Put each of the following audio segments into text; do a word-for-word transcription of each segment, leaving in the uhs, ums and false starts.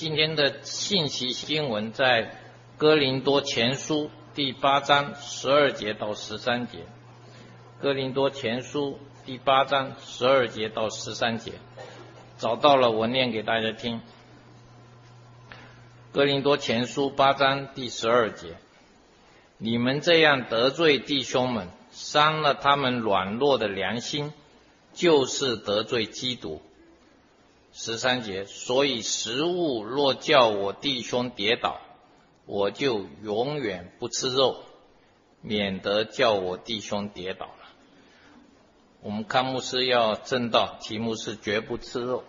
今天的信息经文在哥林多前书第八章十二节到十三节。哥林多前书第八章十二节到十三节，找到了，我念给大家听。哥林多前书八章第十二节，你们这样得罪弟兄们，伤了他们软弱的良心，就是得罪基督。十三节，所以食物若叫我弟兄跌倒，我就永远不吃肉，免得叫我弟兄跌倒了。我们看牧师要正道，题目是绝不吃肉。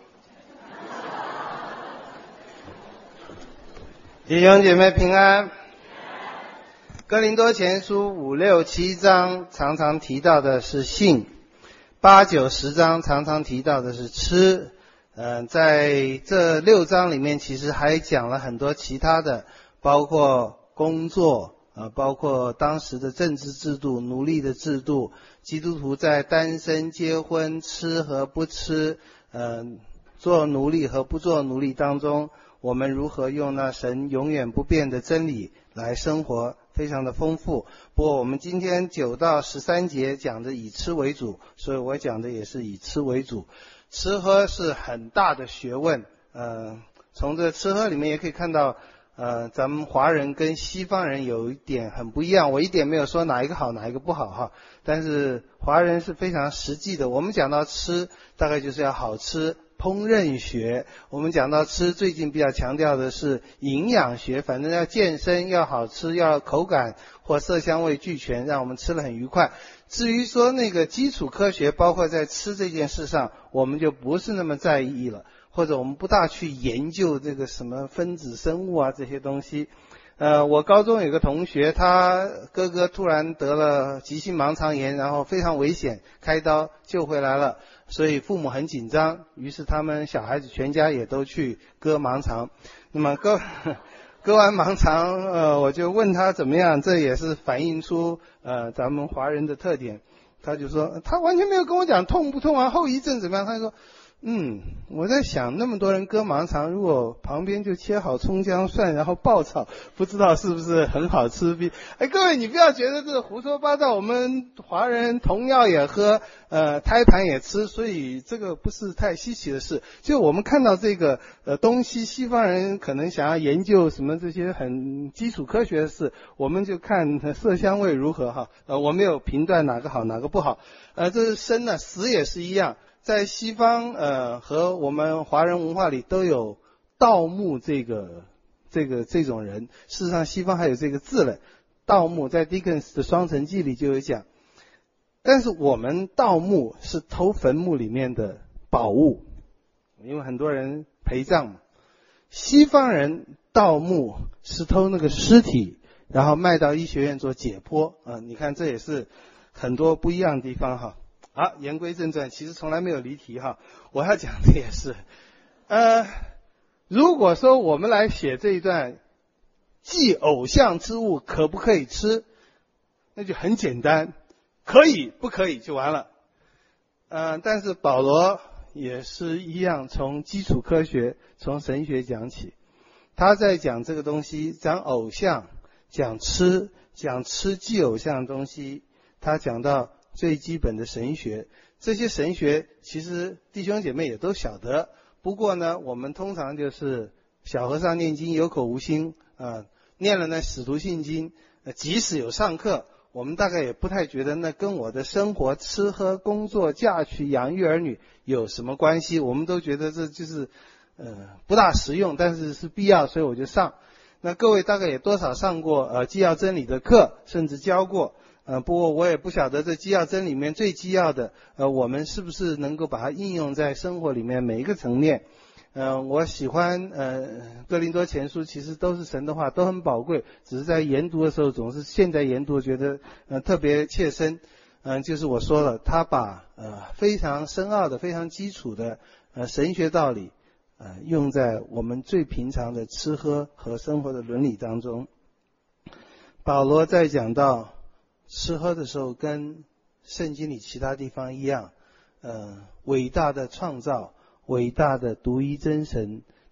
弟兄姐妹平安。哥林多前书五六七章常常提到的是性，八九十章常常提到的是吃。嗯、呃，在这六章里面其实还讲了很多其他的，包括工作，呃，包括当时的政治制度、奴隶的制度，基督徒在单身、结婚、吃和不吃，呃，做奴隶和不做奴隶当中，我们如何用那神永远不变的真理来生活，非常的丰富。不过我们今天九到十三节讲的以吃为主，所以我讲的也是以吃为主。吃喝是很大的学问，呃，从这吃喝里面也可以看到，呃，咱们华人跟西方人有一点很不一样。我一点没有说哪一个好哪一个不好哈，但是华人是非常实际的。我们讲到吃，大概就是要好吃，烹饪学。我们讲到吃，最近比较强调的是营养学，反正要健身，要好吃，要口感或色香味俱全，让我们吃得很愉快。至于说那个基础科学，包括在吃这件事上，我们就不是那么在意了，或者我们不大去研究这个什么分子生物啊这些东西。呃，我高中有个同学，他哥哥突然得了急性盲肠炎，然后非常危险，开刀救回来了，所以父母很紧张，于是他们小孩子全家也都去割盲肠。那么割割完盲肠，呃，我就问他怎么样，这也是反映出呃咱们华人的特点。他就说他完全没有跟我讲痛不痛啊，后遗症怎么样。他就说，嗯，我在想那么多人割盲肠，如果旁边就切好葱姜蒜，然后爆炒，不知道是不是很好吃？哎，各位你不要觉得这个胡说八道，我们华人童药也喝，呃，胎盘也吃，所以这个不是太稀奇的事。就我们看到这个呃东西，西方人可能想要研究什么这些很基础科学的事，我们就看色香味如何哈。呃，我没有评断哪个好哪个不好。呃，这是生呢，死也是一样。在西方呃和我们华人文化里都有盗墓这个这个这种人，事实上西方还有这个字了，盗墓在 Dickens 的《双城记》里就有讲。但是我们盗墓是偷坟墓里面的宝物，因为很多人陪葬嘛。西方人盗墓是偷那个尸体，然后卖到医学院做解剖啊、呃，你看这也是很多不一样的地方哈。好，言归正传，其实从来没有离题哈。我要讲的也是，呃，如果说我们来写这一段，祭偶像之物可不可以吃，那就很简单，可以不可以就完了。呃，但是保罗也是一样，从基础科学、从神学讲起。他在讲这个东西，讲偶像，讲吃，讲吃祭偶像的东西，他讲到最基本的神学，这些神学其实弟兄姐妹也都晓得。不过呢，我们通常就是小和尚念经有口无心啊、呃，念了那使徒信经，呃，即使有上课，我们大概也不太觉得那跟我的生活、吃喝、工作、嫁娶、养育儿女有什么关系。我们都觉得这就是呃不大实用，但是是必要，所以我就上。那各位大概也多少上过呃基要真理的课，甚至教过。呃，不过我也不晓得这基要真里面最基要的，呃，我们是不是能够把它应用在生活里面每一个层面？呃，我喜欢呃哥林多前书，其实都是神的话，都很宝贵，只是在研读的时候，总是现在研读觉得呃特别切身。嗯、呃，就是我说了，他把呃非常深奥的、非常基础的呃神学道理，呃用在我们最平常的吃喝和生活的伦理当中。保罗在讲到吃喝的时候，跟圣经里其他地方一样，呃，伟大的创造，伟大的独一真神，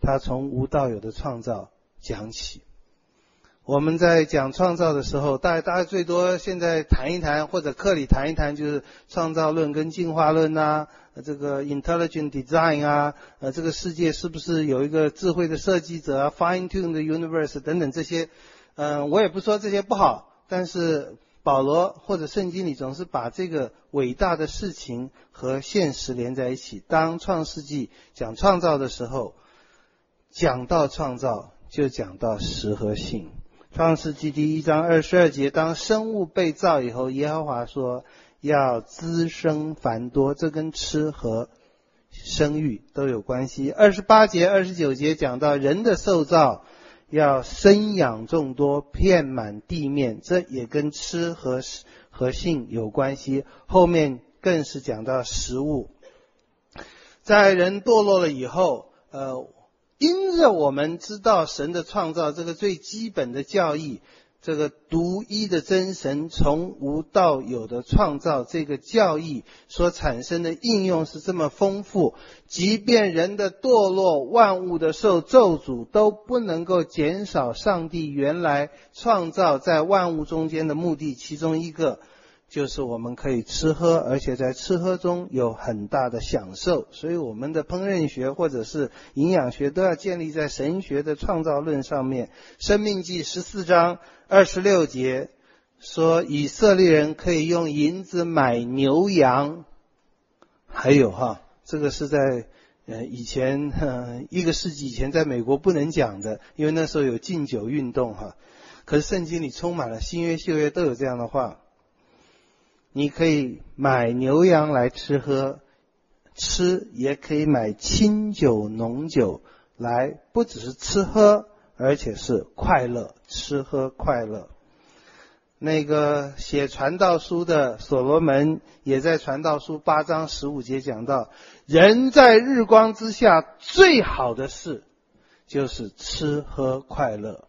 他从无到有的创造讲起。我们在讲创造的时候，大家大家最多现在谈一谈，或者课里谈一谈，就是创造论跟进化论啊，这个 intelligent design 啊，呃，这个世界是不是有一个智慧的设计者啊 ，fine tune the universe 等等这些，嗯、呃，我也不说这些不好，但是保罗或者圣经里总是把这个伟大的事情和现实连在一起。当创世纪讲创造的时候，讲到创造就讲到实和性。创世纪第一章二十二节，当生物被造以后，耶和华说要滋生繁多，这跟吃和生育都有关系。二十八节二十九节讲到人的受造要生养众多，遍满地面，这也跟吃和和性有关系。后面更是讲到食物。在人堕落了以后，呃因着我们知道神的创造这个最基本的教义，这个独一的真神从无到有的创造这个教义所产生的应用是这么丰富，即便人的堕落，万物的受咒诅，都不能够减少上帝原来创造在万物中间的目的。其中一个就是我们可以吃喝，而且在吃喝中有很大的享受。所以我们的烹饪学或者是营养学都要建立在神学的创造论上面。申命记十四章二十六节说，以色列人可以用银子买牛羊。还有哈，这个是在呃以前呃一个世纪以前在美国不能讲的，因为那时候有禁酒运动哈。可是圣经里充满了，新约旧约都有这样的话。你可以买牛羊来吃喝，吃也可以买清酒浓酒来，不只是吃喝，而且是快乐，吃喝快乐。那个写传道书的所罗门也在传道书八章十五节讲到，人在日光之下最好的事就是吃喝快乐。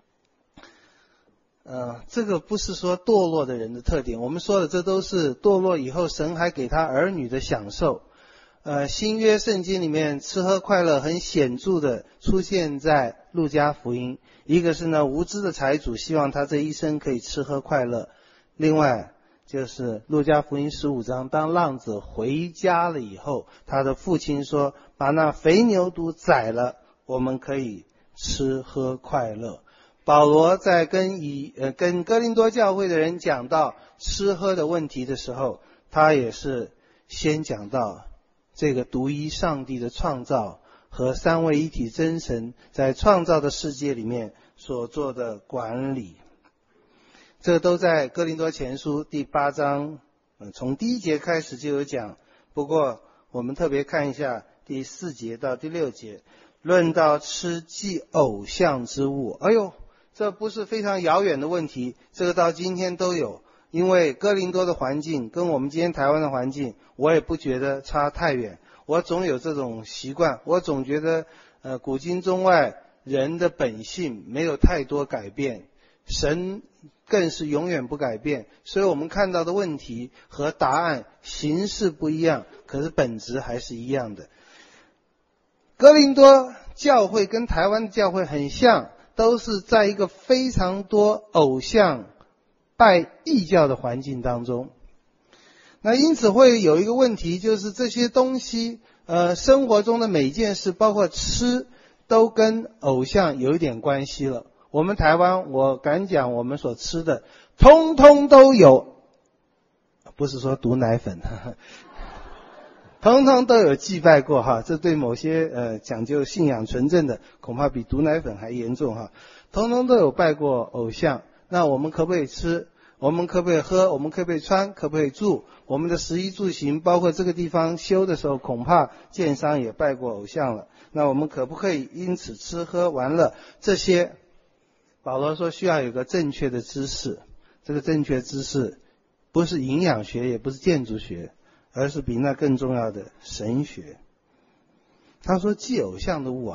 呃，这个不是说堕落的人的特点，我们说的这都是堕落以后神还给他儿女的享受。呃，新约圣经里面吃喝快乐很显著的出现在路加福音，一个是呢无知的财主希望他这一生可以吃喝快乐，另外就是路加福音十五章，当浪子回家了以后，他的父亲说把那肥牛犊宰了，我们可以吃喝快乐。保罗在跟以呃跟哥林多教会的人讲到吃喝的问题的时候，他也是先讲到这个独一上帝的创造和三位一体真神在创造的世界里面所做的管理。这都在哥林多前书第八章，呃从第一节开始就有讲，不过我们特别看一下第四节到第六节，论到吃祭偶像之物。哎呦，这不是非常遥远的问题，这个到今天都有。因为哥林多的环境跟我们今天台湾的环境，我也不觉得差太远。我总有这种习惯，我总觉得呃，古今中外人的本性没有太多改变，神更是永远不改变。所以我们看到的问题和答案形式不一样，可是本质还是一样的。哥林多教会跟台湾的教会很像，都是在一个非常多偶像拜异教的环境当中。那因此会有一个问题，就是这些东西呃，生活中的每一件事包括吃都跟偶像有一点关系了。我们台湾我敢讲我们所吃的通通都有，不是说毒奶粉呵呵，通通都有祭拜过哈，这对某些呃讲究信仰纯正的恐怕比毒奶粉还严重哈，通通都有拜过偶像。那我们可不可以吃？我们可不可以喝？我们可不可以穿？可不可以住？我们的食衣住行，包括这个地方修的时候，恐怕建商也拜过偶像了。那我们可不可以因此吃喝玩乐？这些保罗说需要有个正确的知识，这个正确知识不是营养学，也不是建筑学，而是比那更重要的神学。他说祭偶像的物啊，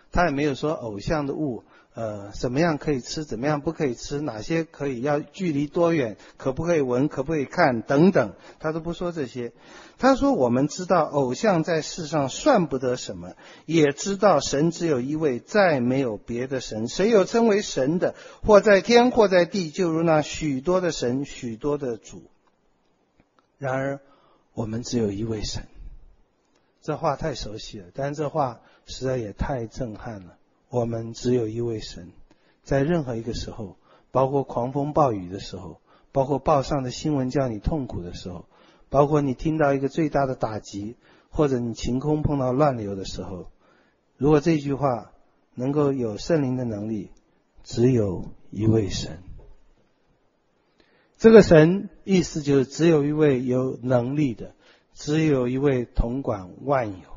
他也没有说偶像的物呃，怎么样可以吃，怎么样不可以吃，哪些可以，要距离多远，可不可以闻，可不可以看等等，他都不说这些。他说我们知道偶像在世上算不得什么，也知道神只有一位，再没有别的神，谁有称为神的，或在天或在地，就如那许多的神，许多的主。然而我们只有一位神。这话太熟悉了，但这话实在也太震撼了。我们只有一位神，在任何一个时候，包括狂风暴雨的时候，包括报上的新闻叫你痛苦的时候，包括你听到一个最大的打击，或者你晴空碰到乱流的时候，如果这句话能够有圣灵的能力，只有一位神。这个神意思就是只有一位有能力的，只有一位统管万有。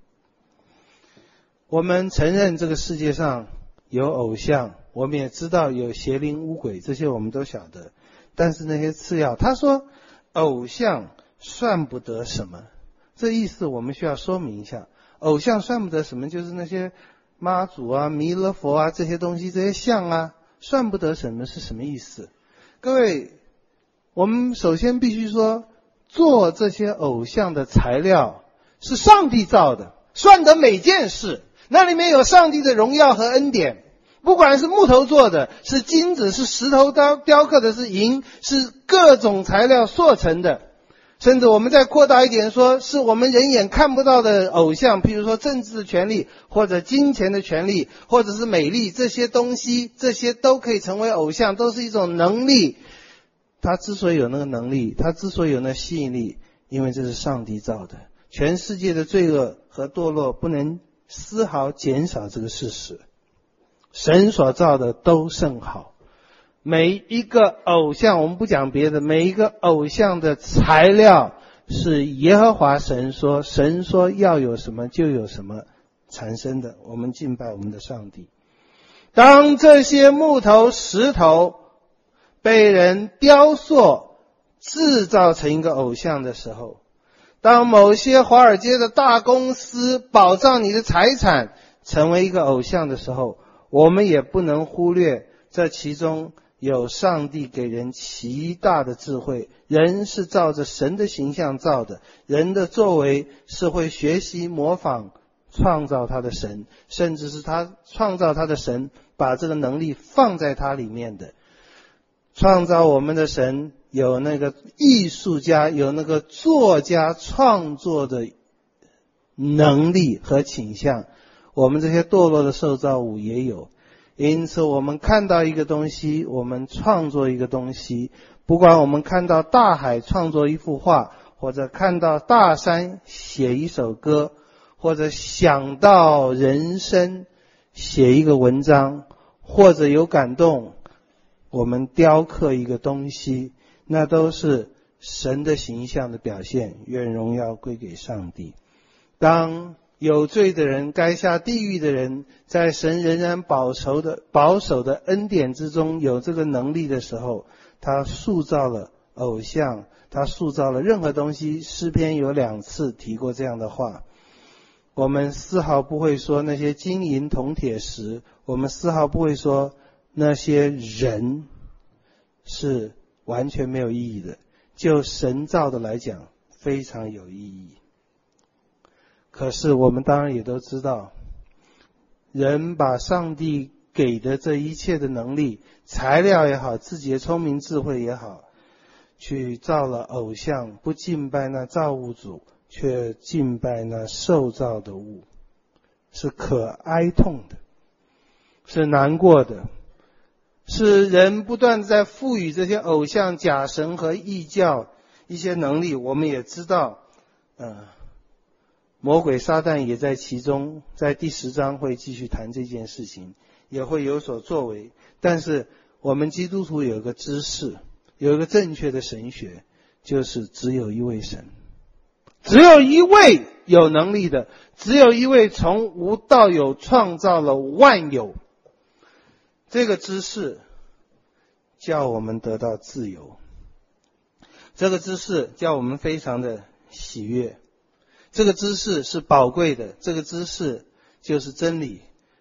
我们承认这个世界上有偶像，我们也知道有邪灵污鬼，这些我们都晓得。但是那些次要，他说偶像算不得什么，这意思我们需要说明一下。偶像算不得什么，就是那些妈祖啊、弥勒佛啊这些东西，这些像啊，算不得什么是什么意思？各位，我们首先必须说，做这些偶像的材料是上帝造的，算得每件事。那里面有上帝的荣耀和恩典，不管是木头做的，是金子，是石头雕雕刻的，是银，是各种材料塑成的。甚至我们再扩大一点说，是我们人眼看不到的偶像，譬如说政治的权利，或者金钱的权利，或者是美丽，这些东西，这些都可以成为偶像，都是一种能力。他之所以有那个能力，他之所以有那吸引力，因为这是上帝造的。全世界的罪恶和堕落不能丝毫减少这个事实，神所造的都甚好。每一个偶像，我们不讲别的，每一个偶像的材料是耶和华神说，神说要有什么就有什么产生的。我们敬拜我们的上帝。当这些木头石头被人雕塑制造成一个偶像的时候，当某些华尔街的大公司保障你的财产成为一个偶像的时候，我们也不能忽略这其中有上帝给人极大的智慧。人是照着神的形象造的，人的作为是会学习模仿创造他的神，甚至是他创造他的神把这个能力放在他里面的。创造我们的神有那个艺术家，有那个作家创作的能力和倾向，我们这些堕落的受造物也有。因此我们看到一个东西，我们创作一个东西，不管我们看到大海创作一幅画，或者看到大山写一首歌，或者想到人生写一个文章，或者有感动我们雕刻一个东西，那都是神的形象的表现，愿荣耀归给上帝。当有罪的人，该下地狱的人，在神仍然保守的保守的恩典之中有这个能力的时候，他塑造了偶像，他塑造了任何东西。诗篇有两次提过这样的话。我们丝毫不会说那些金银铜铁石，我们丝毫不会说那些人是完全没有意义的，就神造的来讲非常有意义。可是我们当然也都知道，人把上帝给的这一切的能力，材料也好，自己的聪明智慧也好，去造了偶像，不敬拜那造物主，却敬拜那受造的物，是可哀痛的，是难过的，是人不断在赋予这些偶像、假神和异教一些能力。我们也知道呃，魔鬼撒旦也在其中，在第十章会继续谈这件事情，也会有所作为。但是我们基督徒有一个知识，有一个正确的神学，就是只有一位神，只有一位有能力的，只有一位从无到有创造了万有。这个知识叫我们得到自由，这个知识叫我们非常的喜悦，这个知识是宝贵的，这个知识就是真理，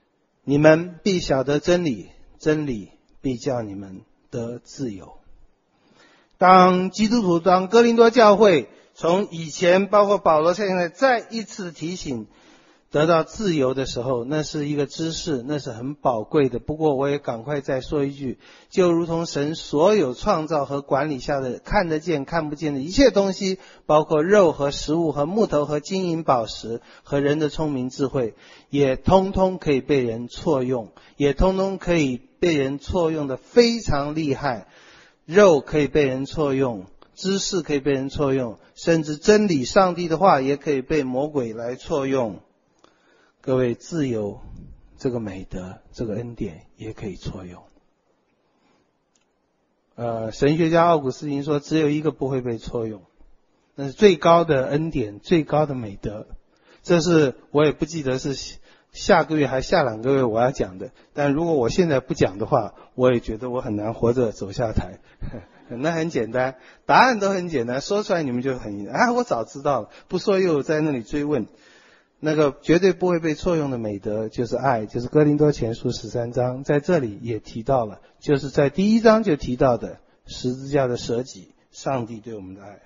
你们必晓得真理，真理必叫你们得自由。当基督徒，当哥林多教会从以前包括保罗现在再一次提醒得到自由的时候，那是一个知识，那是很宝贵的。不过我也赶快再说一句，就如同神所有创造和管理下的看得见看不见的一切东西，包括肉和食物和木头和金银宝石和人的聪明智慧，也通通可以被人错用，也通通可以被人错用的非常厉害。肉可以被人错用，知识可以被人错用，甚至真理上帝的话也可以被魔鬼来错用。各位，自由这个美德，这个恩典也可以错用。呃，神学家奥古斯丁说，只有一个不会被错用，那是最高的恩典，最高的美德。这是我也不记得是下个月还下两个月我要讲的，但如果我现在不讲的话，我也觉得我很难活着走下台。那很简单，答案都很简单，说出来你们就很啊，我早知道了，不说又在那里追问。那个绝对不会被错用的美德就是爱，就是哥林多前书十三章在这里也提到了，就是在第一章就提到的十字架的舍己，上帝对我们的爱。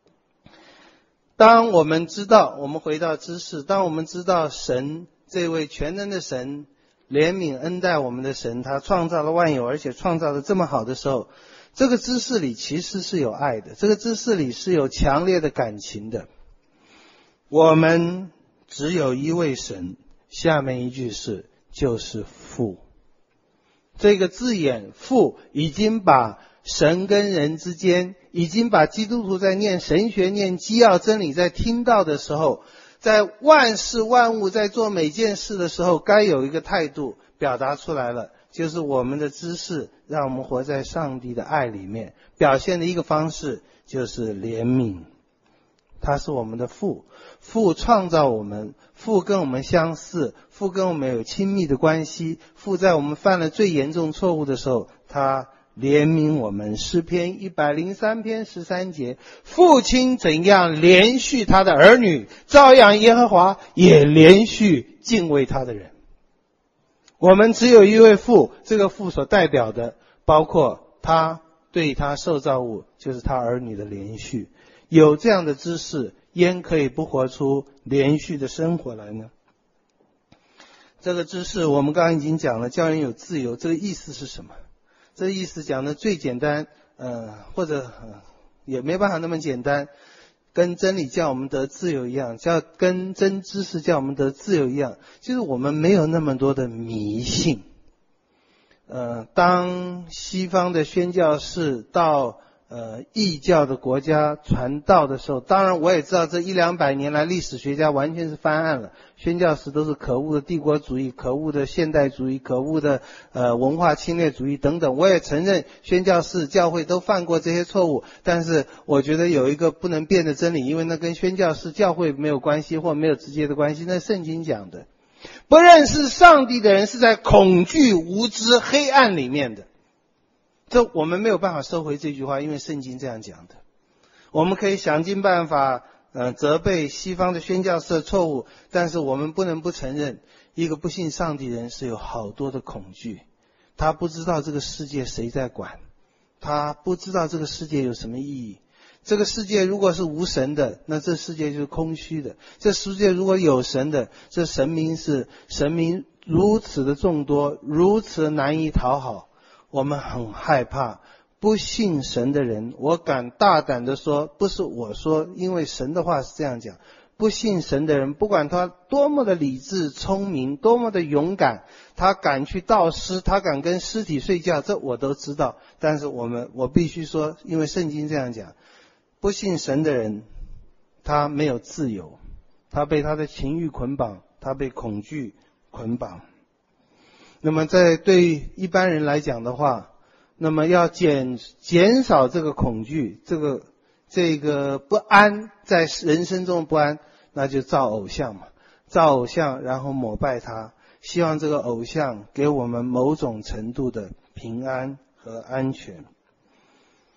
当我们知道，我们回到知识，当我们知道神这位全能的神，怜悯恩待我们的神，他创造了万有，而且创造得这么好的时候，这个知识里其实是有爱的，这个知识里是有强烈的感情的。我们只有一位神，下面一句是就是父。这个字眼父已经把神跟人之间，已经把基督徒在念神学念基要真理在听到的时候，在万事万物在做每件事的时候该有一个态度表达出来了，就是我们的知识让我们活在上帝的爱里面，表现的一个方式就是怜悯。他是我们的父，父创造我们，父跟我们相似，父跟我们有亲密的关系，父在我们犯了最严重错误的时候，他怜悯我们。诗篇一百零三篇十三节，父亲怎样怜恤他的儿女，照样耶和华也怜恤敬畏他的人。我们只有一位父，这个父所代表的包括他对他受造物，就是他儿女的怜恤。有这样的知识，焉可以不活出连续的生活来呢？这个知识我们刚刚已经讲了，叫人有自由，这个意思是什么？这个意思讲的最简单，呃，或者、呃、也没办法那么简单，跟真理叫我们得自由一样，叫跟真知识叫我们得自由一样，就是我们没有那么多的迷信。呃，当西方的宣教士到呃，异教的国家传道的时候，当然我也知道这一两百年来历史学家完全是翻案了，宣教士都是可恶的帝国主义，可恶的现代主义，可恶的呃文化侵略主义等等。我也承认宣教士教会都犯过这些错误，但是我觉得有一个不能变的真理，因为那跟宣教士教会没有关系或没有直接的关系，那是圣经讲的，不认识上帝的人是在恐惧、无知、黑暗里面的。这我们没有办法收回这句话，因为圣经这样讲的。我们可以想尽办法呃责备西方的宣教士的错误，但是我们不能不承认，一个不信上帝的人是有好多的恐惧，他不知道这个世界谁在管，他不知道这个世界有什么意义。这个世界如果是无神的，那这世界就是空虚的。这世界如果有神的，这神明是神明如此的众多，如此的难以讨好。我们很害怕不信神的人，我敢大胆的说，不是我说，因为神的话是这样讲，不信神的人，不管他多么的理智聪明，多么的勇敢，他敢去盗尸，他敢跟尸体睡觉，这我都知道。但是我们我必须说，因为圣经这样讲，不信神的人他没有自由，他被他的情欲捆绑，他被恐惧捆绑。那么在对一般人来讲的话，那么要减减少这个恐惧，这个这个不安，在人生中不安，那就造偶像嘛，造偶像然后膜拜他，希望这个偶像给我们某种程度的平安和安全。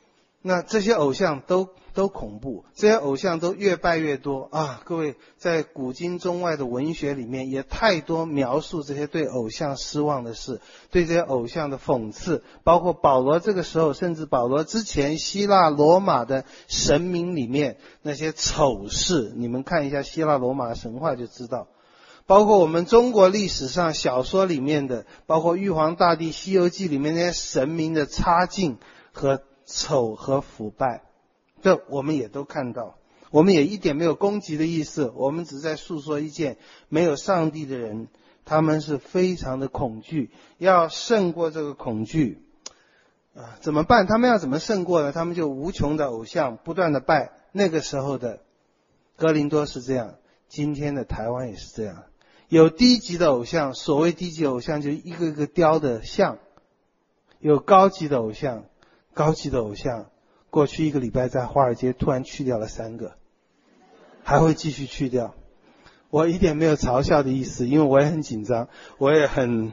那这些偶像都都恐怖，这些偶像都越拜越多啊！各位，在古今中外的文学里面，也太多描述这些对偶像失望的事，对这些偶像的讽刺，包括保罗这个时候，甚至保罗之前，希腊罗马的神明里面那些丑事，你们看一下希腊罗马的神话就知道。包括我们中国历史上小说里面的，包括玉皇大帝、西游记里面那些神明的差劲和丑和腐败，这我们也都看到。我们也一点没有攻击的意思，我们只是在诉说一件没有上帝的人，他们是非常的恐惧，要胜过这个恐惧啊，怎么办？他们要怎么胜过呢？他们就无穷的偶像不断的拜。那个时候的哥林多是这样，今天的台湾也是这样。有低级的偶像，所谓低级偶像就一个一个雕的像，有高级的偶像，高级的偶像过去一个礼拜在华尔街突然去掉了三个，还会继续去掉。我一点没有嘲笑的意思，因为我也很紧张，我也很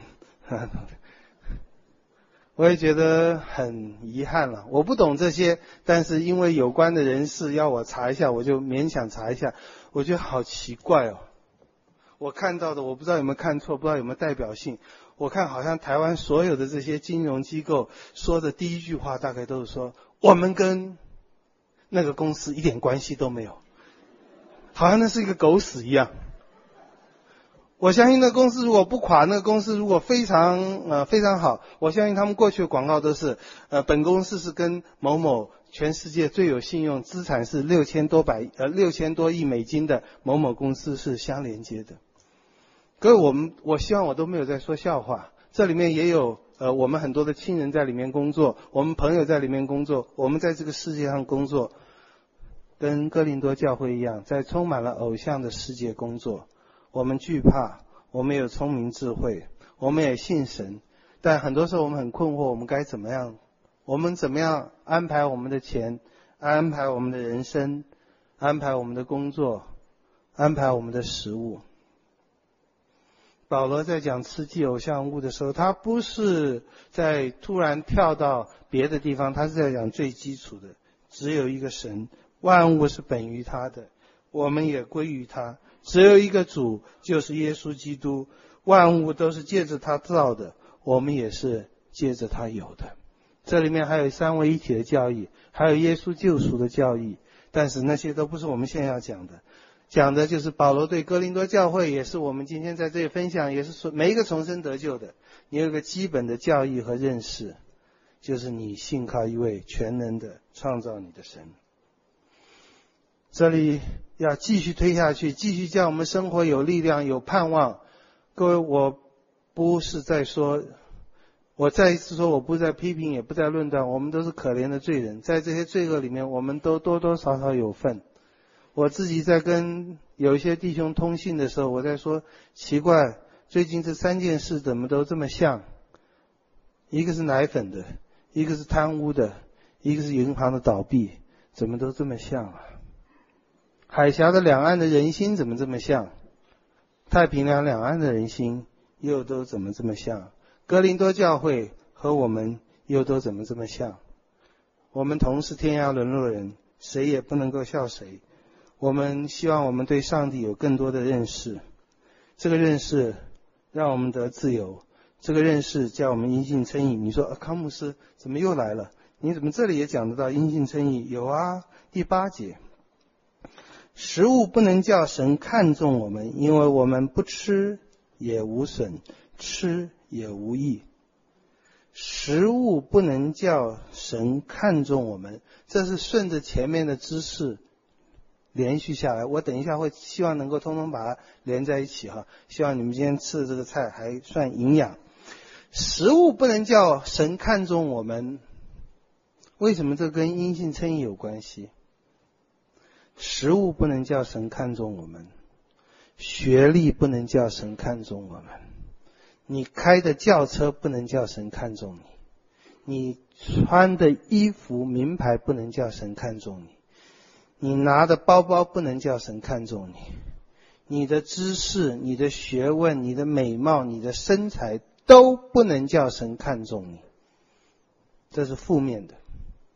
我也觉得很遗憾了。我不懂这些，但是因为有关的人士要我查一下，我就勉强查一下。我觉得好奇怪哦，我看到的我不知道有没有看错，不知道有没有代表性。我看好像台湾所有的这些金融机构说的第一句话大概都是说，我们跟那个公司一点关系都没有，好像那是一个狗屎一样。我相信那个公司如果不垮，那个公司如果非常呃非常好，我相信他们过去的广告都是呃本公司是跟某某全世界最有信用、资产是六千多百呃六千多亿美金的某某公司是相连接的。各位，我们我希望我都没有在说笑话，这里面也有呃我们很多的亲人在里面工作，我们朋友在里面工作，我们在这个世界上工作，跟哥林多教会一样，在充满了偶像的世界工作。我们惧怕，我们有聪明智慧，我们也信神，但很多时候我们很困惑，我们该怎么样？我们怎么样安排我们的钱，安排我们的人生，安排我们的工作，安排我们的食物？保罗在讲吃祭偶像物的时候，他不是在突然跳到别的地方，他是在讲最基础的，只有一个神，万物是本于他的，我们也归于他，只有一个主，就是耶稣基督，万物都是借着他造的，我们也是借着他有的。这里面还有三位一体的教义，还有耶稣救赎的教义，但是那些都不是我们现在要讲的。讲的就是保罗对哥林多教会，也是我们今天在这里分享，也是说每一个重生得救的，你有一个基本的教义和认识，就是你信靠一位全能的创造你的神。这里要继续推下去，继续叫我们生活有力量、有盼望。各位，我不是在说，我再一次说，我不在批评，也不在论断，我们都是可怜的罪人，在这些罪恶里面，我们都多多少少有份。我自己在跟有一些弟兄通信的时候，我在说，奇怪，最近这三件事怎么都这么像？一个是奶粉的，一个是贪污的，一个是银行的倒闭，怎么都这么像啊？海峡的两岸的人心怎么这么像？太平洋两岸的人心又都怎么这么像？哥林多教会和我们又都怎么这么像？我们同是天涯沦落人，谁也不能够笑谁。我们希望我们对上帝有更多的认识，这个认识让我们得自由，这个认识叫我们因信称义。你说、啊、康牧师怎么又来了？你怎么这里也讲得到因信称义？有啊，第八节，食物不能叫神看重我们，因为我们不吃也无损，吃也无益。食物不能叫神看重我们，这是顺着前面的知识连续下来，我等一下会希望能够通通把它连在一起哈，希望你们今天吃的这个菜还算营养。食物不能叫神看重我们，为什么这跟因信称义有关系？食物不能叫神看重我们，学历不能叫神看重我们，你开的轿车不能叫神看重你，你穿的衣服名牌不能叫神看重你，你拿的包包不能叫神看重你，你的知识、你的学问、你的美貌、你的身材都不能叫神看重你，这是负面的。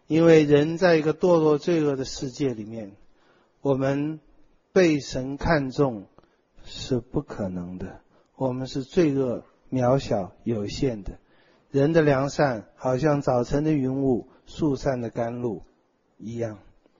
因为人在一个堕落罪恶的世界里面，我们被神看重是不可能的。我们是罪恶、渺小、有限的。人的良善好像早晨的云雾、树上的甘露一样。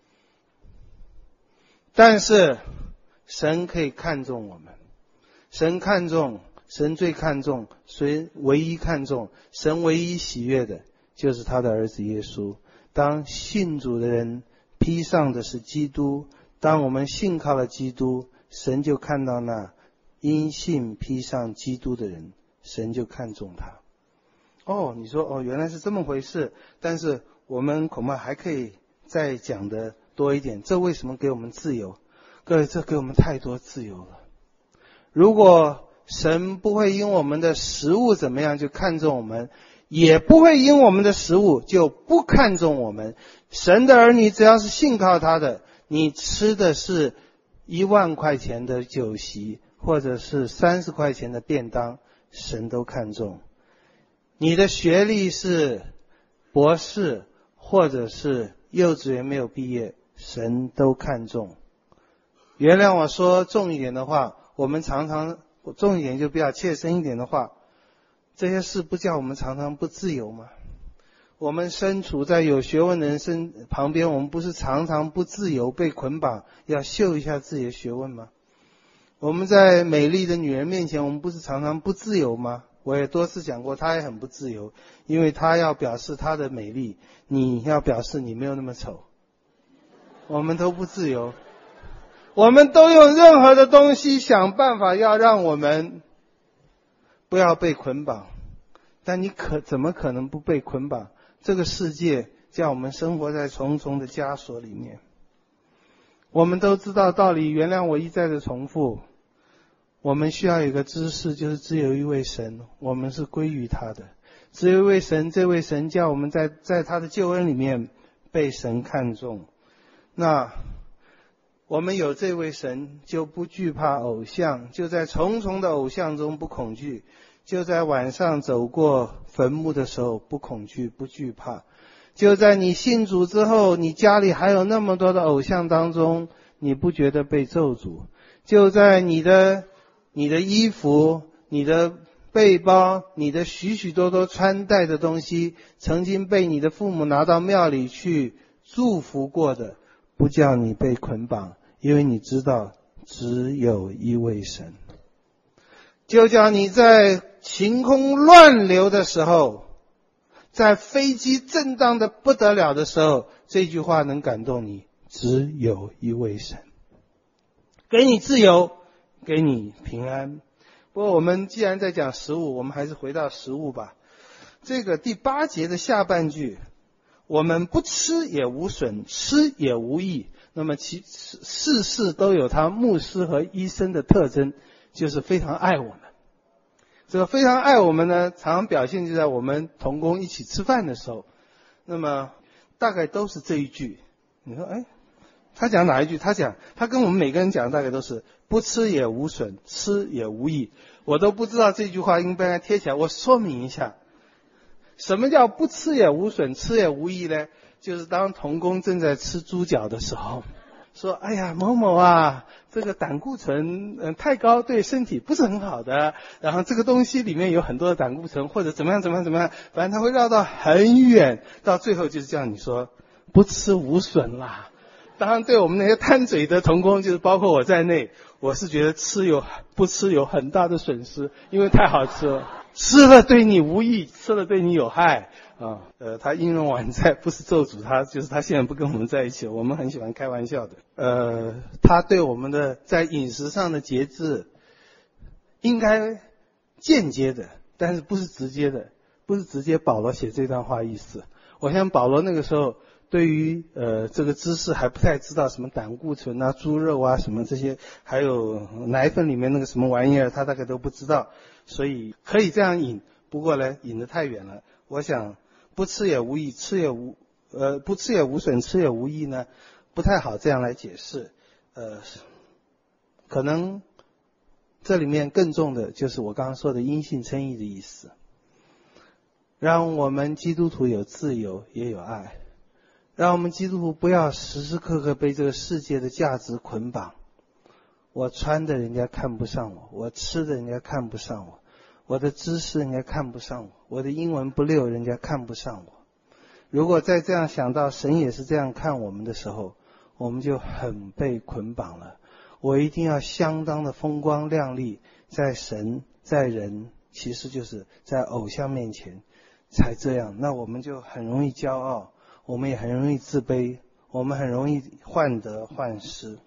但是神可以看重我们，神看重，神最看重，谁唯一看重，神唯一喜悦的就是他的儿子耶稣。当信主的人披上的是基督，当我们信靠了基督，神就看到那因信披上基督的人，神就看重他。哦，你说哦，原来是这么回事，但是我们恐怕还可以再讲的多一点。这为什么给我们自由？各位，这给我们太多自由了。如果神不会因我们的食物怎么样就看重我们，也不会因我们的食物就不看重我们。神的儿女只要是信靠他的，你吃的是一万块钱的酒席，或者是三十块钱的便当，神都看重。你的学历是博士，或者是幼稚园没有毕业，神都看重。原谅我说重一点的话，我们常常重一点就比较切身一点的话，这些事不叫我们常常不自由吗？我们身处在有学问的人身旁边，我们不是常常不自由，被捆绑，要秀一下自己的学问吗？我们在美丽的女人面前，我们不是常常不自由吗？我也多次讲过，她也很不自由，因为她要表示她的美丽，你要表示你没有那么丑。我们都不自由，我们都用任何的东西想办法要让我们不要被捆绑，但你可怎么可能不被捆绑？这个世界叫我们生活在重重的枷锁里面。我们都知道道理，原谅我一再的重复。我们需要有一个知识，就是只有一位神，我们是归于他的。只有一位神，这位神叫我们在在他的救恩里面被神看重。那我们有这位神，就不惧怕偶像，就在重重的偶像中不恐惧，就在晚上走过坟墓的时候不恐惧不惧怕，就在你信主之后，你家里还有那么多的偶像当中，你不觉得被咒诅，就在你的你的衣服、你的背包、你的许许多多穿戴的东西，曾经被你的父母拿到庙里去祝福过的，不叫你被捆绑，因为你知道只有一位神。就叫你在晴空乱流的时候，在飞机震荡的不得了的时候，这句话能感动你，只有一位神。给你自由，给你平安。不过我们既然在讲食物，我们还是回到食物吧。这个第八节的下半句，我们不吃也无损，吃也无益。那么其事事都有他牧师和医生的特征，就是非常爱我们。这个非常爱我们呢，常常表现就在我们同工一起吃饭的时候。那么大概都是这一句。你说哎，他讲哪一句？他讲他跟我们每个人讲大概都是不吃也无损，吃也无益。我都不知道这句话应该贴起来。我说明一下，什么叫不吃也无损，吃也无益呢？就是当同工正在吃猪脚的时候，说哎呀某某啊，这个胆固醇嗯太高，对身体不是很好的，然后这个东西里面有很多的胆固醇，或者怎么样怎么样怎么样，反正他会绕到很远，到最后就是叫你说不吃无损啦。当然对我们那些贪嘴的同工，就是包括我在内，我是觉得吃有不吃有很大的损失，因为太好吃了，吃了对你无益，吃了对你有害啊。呃，他因人宛在，不是咒诅他，就是他现在不跟我们在一起，我们很喜欢开玩笑的。呃，他对我们的在饮食上的节制，应该间接的，但是不是直接的，不是直接保罗写这段话意思。我想保罗那个时候对于呃这个知识还不太知道，什么胆固醇啊、猪肉啊什么这些，还有奶粉里面那个什么玩意儿，他大概都不知道，所以可以这样引。不过呢，引得太远了。我想不吃也无益，吃也无呃不吃也无损，吃也无益呢，不太好这样来解释。呃，可能这里面更重的就是我刚刚说的因信称义的意思，让我们基督徒有自由也有爱。 让我们基督徒不要时时刻刻被这个世界的价值捆绑。我穿的人家看不上我，我吃的人家看不上我，我的知识人家看不上我，我的英文不溜人家看不上我。如果再这样想到神也是这样看我们的时候，我们就很被捆绑了。我一定要相当的风光亮丽，在神在人，其实就是在偶像面前才这样，那我们就很容易骄傲，我们也很容易自卑，我们很容易患得患失。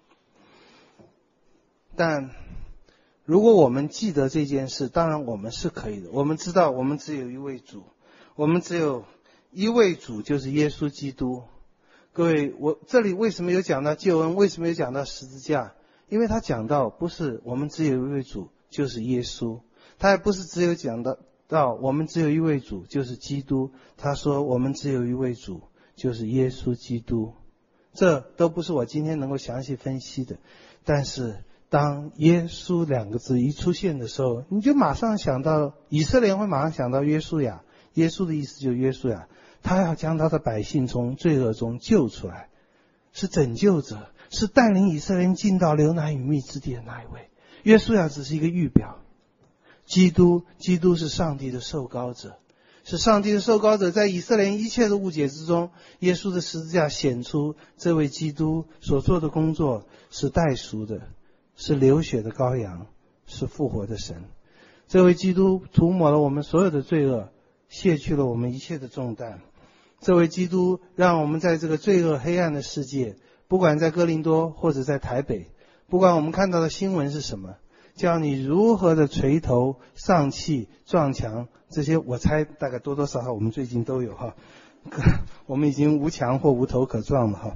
但如果我们记得这件事，当然我们是可以的。我们知道我们只有一位主，我们只有一位主，就是耶稣基督。各位，我这里为什么有讲到救恩，为什么有讲到十字架？因为他讲到不是我们只有一位主就是耶稣，他也不是只有讲到到我们只有一位主就是基督，他说我们只有一位主就是耶稣基督。这都不是我今天能够详细分析的，但是当耶稣两个字一出现的时候，你就马上想到，以色列人会马上想到约书亚。耶稣的意思就是约书亚，他要将他的百姓从罪恶中救出来，是拯救者，是带领以色列人进到流奶与蜜之地的那一位。约书亚只是一个预表，基督，基督是上帝的受膏者，是上帝的受膏者，在以色列人一切的误解之中，耶稣的十字架显出这位基督所做的工作是代赎的，是流血的羔羊，是复活的神。这位基督涂抹了我们所有的罪恶，卸去了我们一切的重担。这位基督让我们在这个罪恶黑暗的世界，不管在哥林多或者在台北，不管我们看到的新闻是什么，教你如何的垂头丧气撞墙，这些我猜大概多多少少我们最近都有哈，我们已经无墙或无头可撞了哈。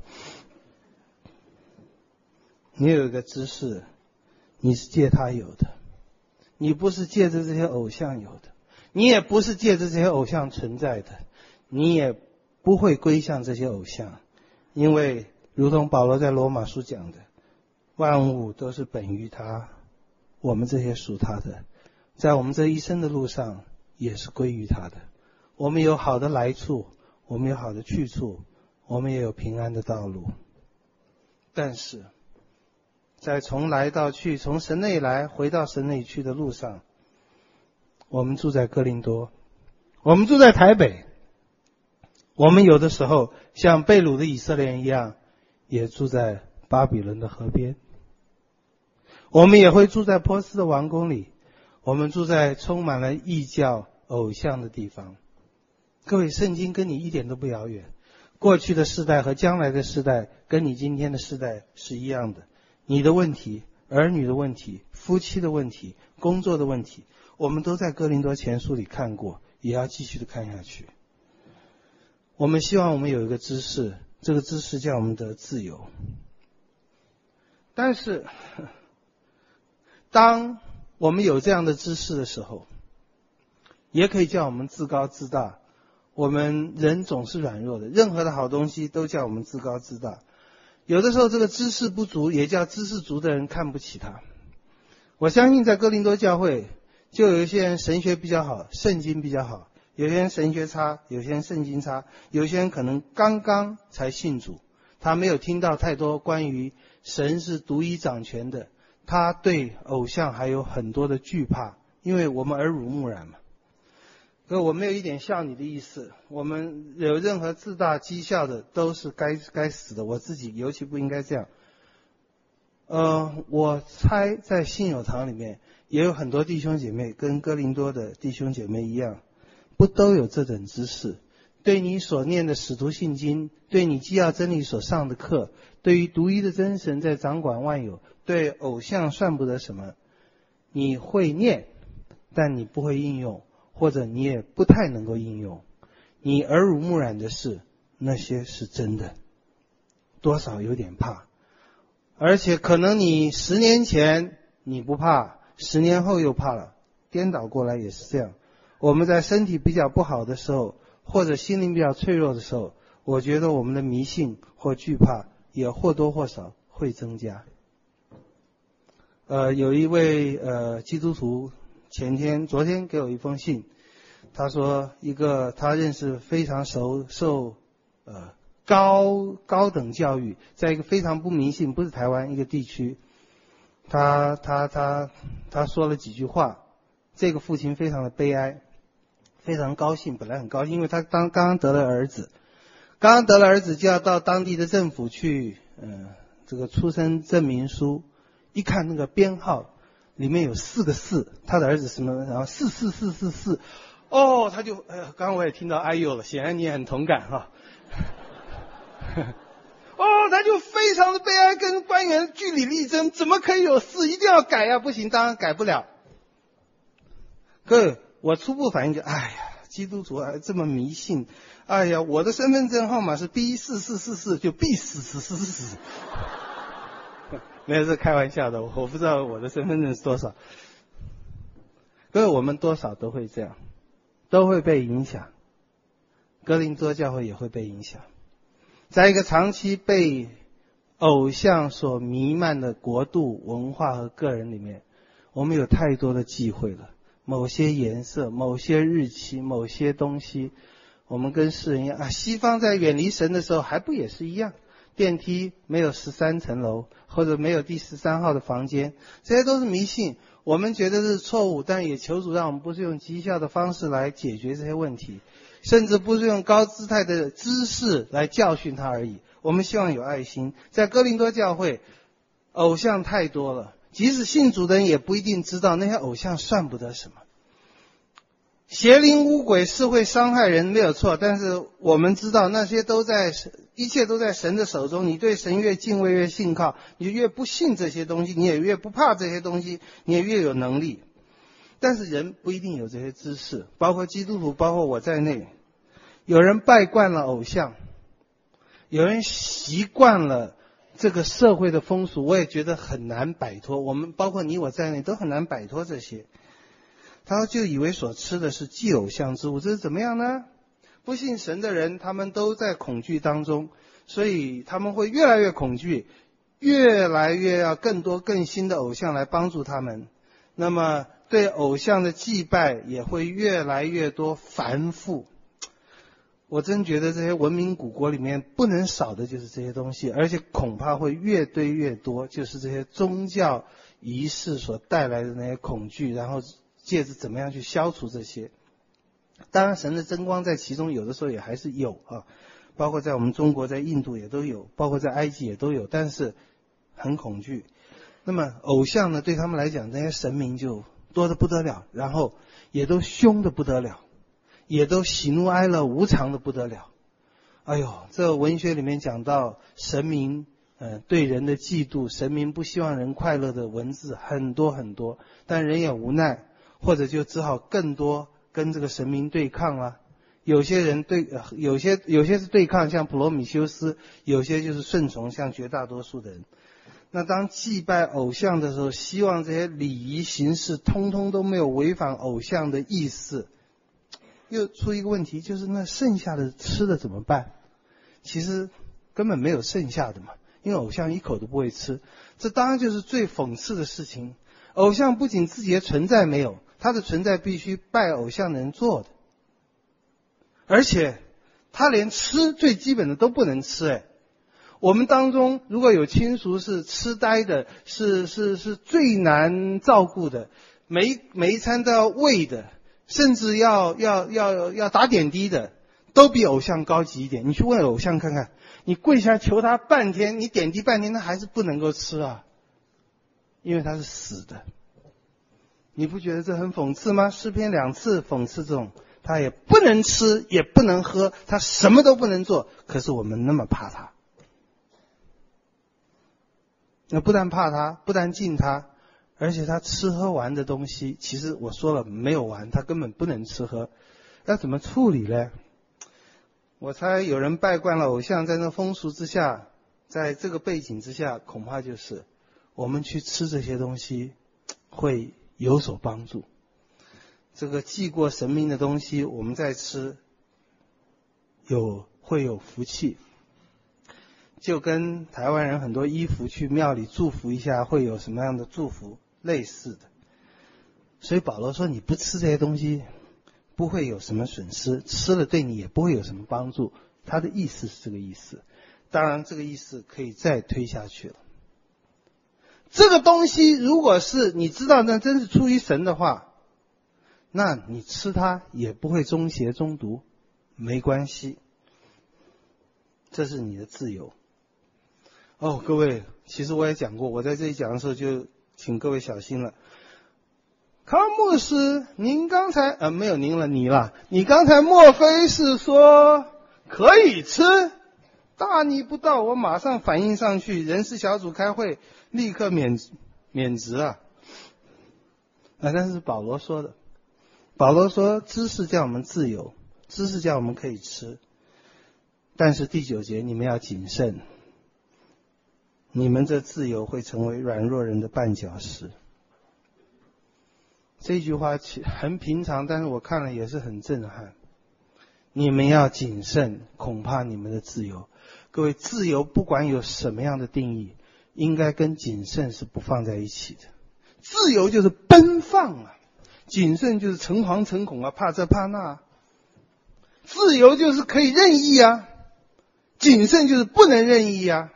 你有一个知识，你是借他有的，你不是借着这些偶像有的，你也不是借着这些偶像存在的，你也不会归向这些偶像，因为如同保罗在罗马书讲的，万物都是本于他，我们这些属他的，在我们这一生的路上也是归于他的。我们有好的来处，我们有好的去处，我们也有平安的道路。但是在从来到去，从神那里来回到神那里去的路上，我们住在哥林多，我们住在台北，我们有的时候像被掳的以色列人一样，也住在巴比伦的河边，我们也会住在波斯的王宫里，我们住在充满了异教偶像的地方。各位，圣经跟你一点都不遥远，过去的世代和将来的世代跟你今天的世代是一样的。你的问题，儿女的问题，夫妻的问题，工作的问题，我们都在哥林多前书里看过，也要继续的看下去。我们希望我们有一个知识，这个知识叫我们得自由。但是当我们有这样的知识的时候，也可以叫我们自高自大。我们人总是软弱的，任何的好东西都叫我们自高自大。有的时候这个知识不足，也叫知识足的人看不起他。我相信在哥林多教会，就有一些人神学比较好，圣经比较好，有些人神学差，有些人圣经差，有些人可能刚刚才信主，他没有听到太多关于神是独一掌权的，他对偶像还有很多的惧怕，因为我们耳濡目染嘛。可我没有一点笑你的意思，我们有任何自大讥笑的都是该该死的，我自己尤其不应该这样。呃，我猜在信友堂里面也有很多弟兄姐妹跟哥林多的弟兄姐妹一样，不都有这等知识，对你所念的使徒信经，对你基要真理所上的课，对于独一的真神在掌管万有，对偶像算不得什么，你会念，但你不会应用，或者你也不太能够应用。你耳濡目染的事，那些是真的，多少有点怕。而且可能你十年前你不怕，十年后又怕了，颠倒过来也是这样。我们在身体比较不好的时候，或者心灵比较脆弱的时候，我觉得我们的迷信或惧怕也或多或少会增加。呃，有一位呃基督徒前天昨天给我一封信，他说一个他认识非常熟受呃高高等教育，在一个非常不迷信，不是台湾一个地区，他他他他说了几句话，这个父亲非常的悲哀，非常高兴，本来很高兴，因为他刚刚刚得了儿子，刚刚得了儿子就要到当地的政府去，嗯、呃，这个出生证明书，一看那个编号里面有四个四，他的儿子什么，然后四四四四四，哦，他就，呃，刚刚我也听到哎呦了，显然你也很同感哈。哦，他就非常的悲哀，跟官员据理力争，怎么可以有四？一定要改呀、啊！不行，当然改不了。各位，我初步反应就，哎呀，基督徒还这么迷信，哎呀，我的身份证号码是 B 四四四四，就 B 四四四四。没有，是开玩笑的，我不知道我的身份证是多少。各位，我们多少都会这样，都会被影响。哥林多教会也会被影响。在一个长期被偶像所弥漫的国度、文化和个人里面，我们有太多的忌讳了。某些颜色、某些日期、某些东西，我们跟世人一样啊。西方在远离神的时候，还不也是一样？电梯没有十三层楼，或者没有第十三号的房间，这些都是迷信。我们觉得是错误，但也求主让我们不是用讥笑的方式来解决这些问题。甚至不是用高姿态的姿势来教训他而已，我们希望有爱心。在哥林多教会，偶像太多了，即使信主的人也不一定知道那些偶像算不得什么。邪灵污鬼是会伤害人，没有错，但是我们知道那些都在，一切都在神的手中。你对神越敬畏越信靠，你就越不信这些东西，你也越不怕这些东西，你也越有能力。但是人不一定有这些知识，包括基督徒，包括我在内，有人拜惯了偶像，有人习惯了这个社会的风俗，我也觉得很难摆脱。我们包括你我在内都很难摆脱这些。他就以为所吃的是祭偶像之物，这是怎么样呢？不信神的人，他们都在恐惧当中，所以他们会越来越恐惧，越来越要更多更新的偶像来帮助他们。那么对偶像的祭拜也会越来越多繁复。我真觉得这些文明古国里面不能少的就是这些东西，而且恐怕会越堆越多，就是这些宗教仪式所带来的那些恐惧，然后借着怎么样去消除这些。当然神的真光在其中有的时候也还是有啊，包括在我们中国，在印度也都有，包括在埃及也都有，但是很恐惧。那么偶像呢，对他们来讲，那些神明就多得不得了，然后也都凶得不得了，也都喜怒哀乐无常的不得了。哎呦，这文学里面讲到神明呃对人的嫉妒，神明不希望人快乐的文字很多很多，但人也无奈，或者就只好更多跟这个神明对抗啊。有些人对呃有些有些是对抗，像普罗米修斯，有些就是顺从，像绝大多数的人。那当祭拜偶像的时候，希望这些礼仪形式通通都没有违反偶像的意思。又出一个问题，就是那剩下的吃的怎么办？其实根本没有剩下的嘛，因为偶像一口都不会吃。这当然就是最讽刺的事情。偶像不仅自己的存在没有，他的存在必须拜偶像的人做的，而且他连吃最基本的都不能吃。哎，我们当中如果有亲属是痴呆的，是是是最难照顾的，每每一餐都要喂的，甚至要要要要打点滴的，都比偶像高级一点。你去问偶像看看，你跪下求他半天，你点滴半天，他还是不能够吃啊，因为他是死的。你不觉得这很讽刺吗？诗篇两次讽刺这种，他也不能吃也不能喝，他什么都不能做，可是我们那么怕他。那不但怕他，不但敬他，而且他吃喝玩的东西，其实我说了没有玩，他根本不能吃喝。要怎么处理呢？我猜有人拜惯了偶像，在那风俗之下，在这个背景之下，恐怕就是我们去吃这些东西会有所帮助。这个祭过神明的东西我们再吃，有会有福气。就跟台湾人很多衣服去庙里祝福一下会有什么样的祝福类似的。所以保罗说你不吃这些东西不会有什么损失，吃了对你也不会有什么帮助。他的意思是这个意思，当然这个意思可以再推下去了。这个东西如果是你知道那真是出于神的话，那你吃它也不会中邪中毒，没关系，这是你的自由。哦，各位，其实我也讲过，我在这里讲的时候就请各位小心了。康牧师，您刚才呃没有您了，你了，你刚才莫非是说可以吃？大逆不道，我马上反映上去，人事小组开会，立刻免免职啊！啊，但是保罗说的，保罗说知识叫我们自由，知识叫我们可以吃，但是第九节你们要谨慎，你们这自由会成为软弱人的绊脚石。这句话很平常，但是我看了也是很震撼。你们要谨慎，恐怕你们的自由。各位，自由不管有什么样的定义，应该跟谨慎是不放在一起的。自由就是奔放啊，谨慎就是诚惶诚恐啊，怕这怕那。自由就是可以任意啊，谨慎就是不能任意啊。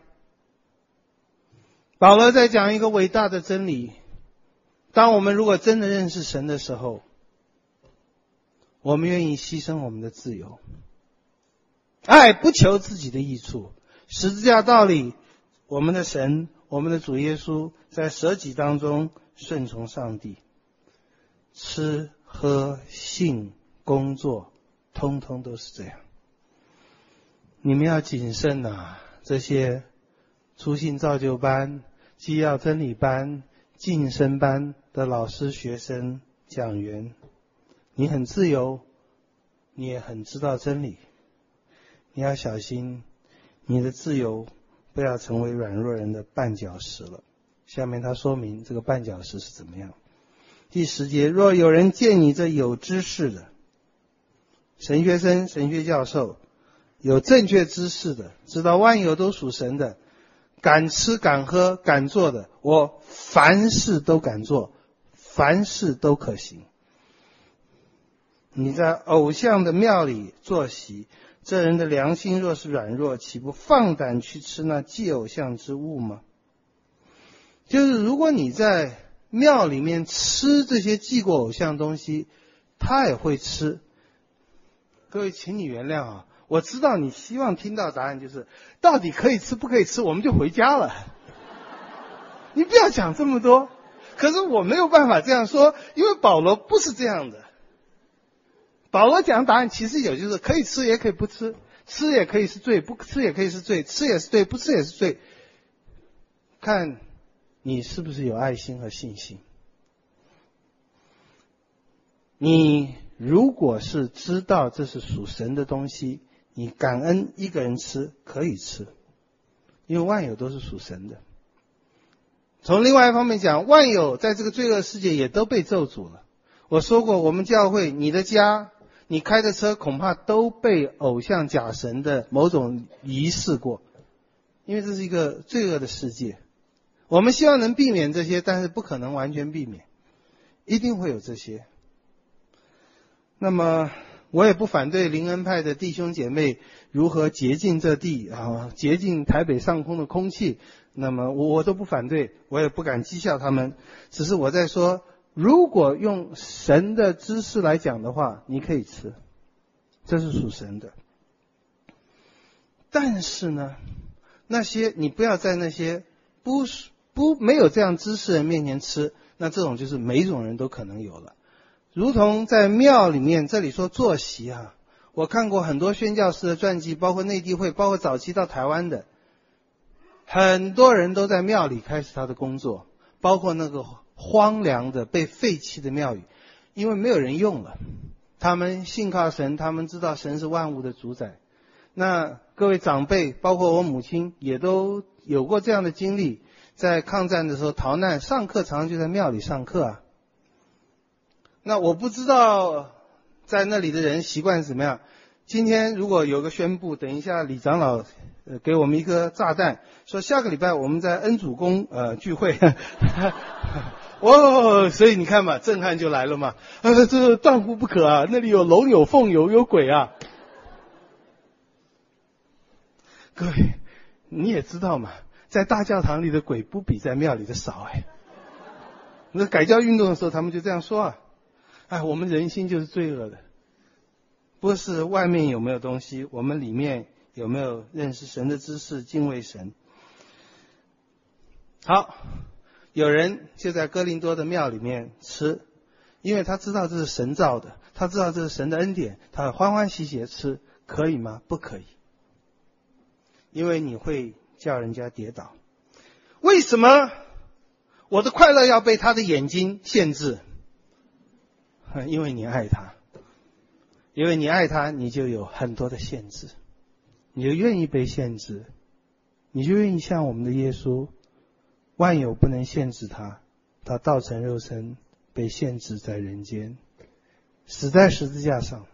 保罗在讲一个伟大的真理，当我们如果真的认识神的时候，我们愿意牺牲我们的自由。爱不求自己的益处，十字架道理，我们的神，我们的主耶稣在舍己当中顺从上帝，吃喝性工作通通都是这样。你们要谨慎啊，这些初信造就班、基要真理班、晋升班的老师、学生、讲员，你很自由，你也很知道真理，你要小心你的自由不要成为软弱人的绊脚石了。下面他说明这个绊脚石是怎么样。第十节，若有人见你这有知识的神学生、神学教授，有正确知识的，知道万有都属神的，敢吃敢喝敢做的，我凡事都敢做，凡事都可行。你在偶像的庙里坐席，这人的良心若是软弱，岂不放胆去吃那祭偶像之物吗？就是如果你在庙里面吃这些祭过偶像东西，他也会吃。各位请你原谅啊，我知道你希望听到答案就是到底可以吃不可以吃，我们就回家了。你不要讲这么多。可是我没有办法这样说，因为保罗不是这样的。保罗讲答案其实有，就是可以吃也可以不吃，吃也可以是罪，不吃也可以是罪，吃也是罪，不吃也是罪，看你是不是有爱心和信心。你如果是知道这是属神的东西，你感恩一个人吃可以吃，因为万有都是属神的。从另外一方面讲，万有在这个罪恶世界也都被咒诅了。我说过，我们教会，你的家，你开的车恐怕都被偶像假神的某种仪式过，因为这是一个罪恶的世界。我们希望能避免这些，但是不可能完全避免，一定会有这些。那么我也不反对灵恩派的弟兄姐妹如何洁净这地啊，洁净台北上空的空气，那么我我都不反对，我也不敢讥笑他们，只是我在说，如果用神的知识来讲的话，你可以吃，这是属神的。但是呢，那些你不要在那些不不没有这样知识的人面前吃，那这种就是每种人都可能有了。如同在庙里面，这里说坐席啊，我看过很多宣教士的传记，包括内地会，包括早期到台湾的，很多人都在庙里开始他的工作，包括那个荒凉的被废弃的庙宇，因为没有人用了，他们信靠神，他们知道神是万物的主宰。那各位长辈，包括我母亲，也都有过这样的经历，在抗战的时候逃难，上课常常就在庙里上课啊。那我不知道在那里的人习惯怎么样。今天如果有个宣布，等一下李长老呃给我们一个炸弹，说下个礼拜我们在恩主公呃聚会。哦，所以你看嘛，震撼就来了嘛。呃，这断乎不可啊，那里有龙有凤有有鬼啊。各位，你也知道嘛，在大教堂里的鬼不比在庙里的少哎。那改教运动的时候，他们就这样说啊，哎，我们人心就是罪恶的，不是外面有没有东西，我们里面有没有认识神的知识，敬畏神。好，有人就在哥林多的庙里面吃，因为他知道这是神造的，他知道这是神的恩典，他欢欢喜喜地吃，可以吗？不可以，因为你会叫人家跌倒。为什么我的快乐要被他的眼睛限制？因为你爱他，因为你爱他，你就有很多的限制，你就愿意被限制，你就愿意像我们的耶稣，万有不能限制他，他道成肉身，被限制在人间，死在十字架上。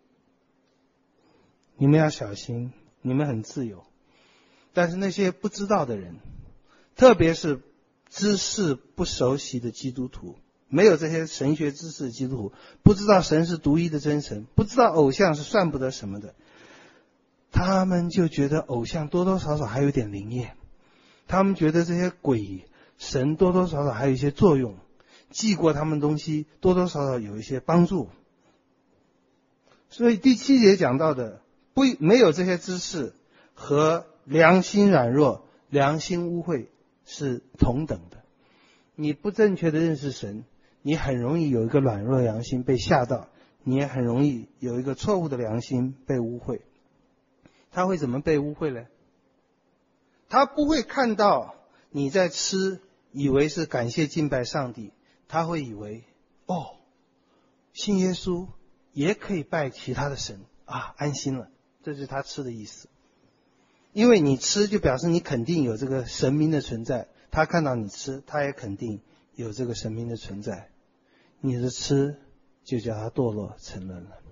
你们要小心，你们很自由，但是那些不知道的人，特别是知识不熟悉的基督徒，没有这些神学知识的基督徒，不知道神是独一的真神，不知道偶像是算不得什么的，他们就觉得偶像多多少少还有点灵验，他们觉得这些鬼神多多少少还有一些作用，寄过他们东西多多少少有一些帮助。所以第七节讲到的，不没有这些知识和良心软弱、良心污秽是同等的。你不正确的认识神，你很容易有一个软弱良心被吓到，你也很容易有一个错误的良心被污秽。他会怎么被污秽呢？他不会看到你在吃，以为是感谢敬拜上帝，他会以为哦，信耶稣也可以拜其他的神啊，安心了，这就是他吃的意思。因为你吃就表示你肯定有这个神明的存在，他看到你吃，他也肯定有这个神明的存在，你的吃就叫他堕落沉沦了，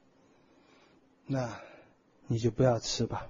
那你就不要吃吧。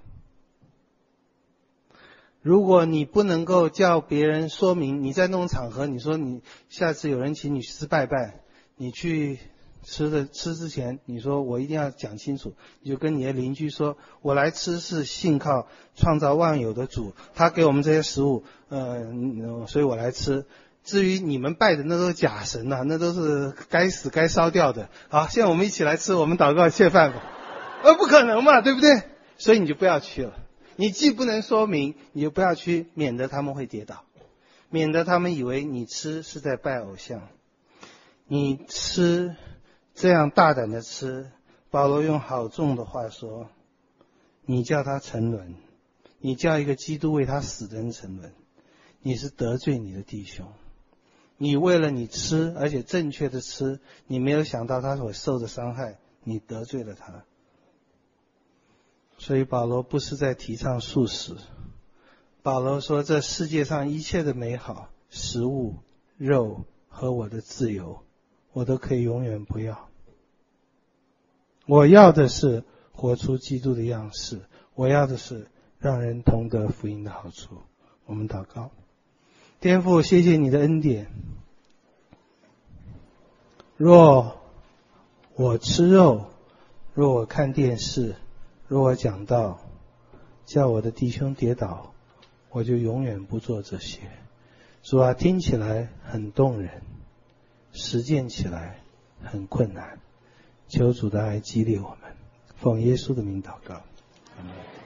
如果你不能够叫别人说明，你在那种场合，你说你下次有人请你去吃拜拜，你去吃的吃之前，你说我一定要讲清楚，你就跟你的邻居说，我来吃是信靠创造万有的主，他给我们这些食物，呃，所以我来吃。至于你们拜的那都是假神呐、啊，那都是该死该烧掉的。好，现在我们一起来吃，我们祷告谢饭吧。呃，不可能嘛，对不对？所以你就不要去了。你既不能说明，你就不要去，免得他们会跌倒，免得他们以为你吃是在拜偶像。你吃这样大胆的吃，保罗用好重的话说，你叫他沉沦，你叫一个基督为他死的人沉沦，你是得罪你的弟兄。你为了你吃，而且正确的吃，你没有想到他所受的伤害，你得罪了他。所以保罗不是在提倡素食，保罗说这世界上一切的美好，食物、肉和我的自由，我都可以永远不要。我要的是活出基督的样式，我要的是让人同得福音的好处。我们祷告。天父，谢谢你的恩典。若我吃肉，若我看电视，若我讲道，叫我的弟兄跌倒，我就永远不做这些。主啊，听起来很动人，实践起来很困难，求主的爱激励我们。奉耶稣的名祷告，阿们。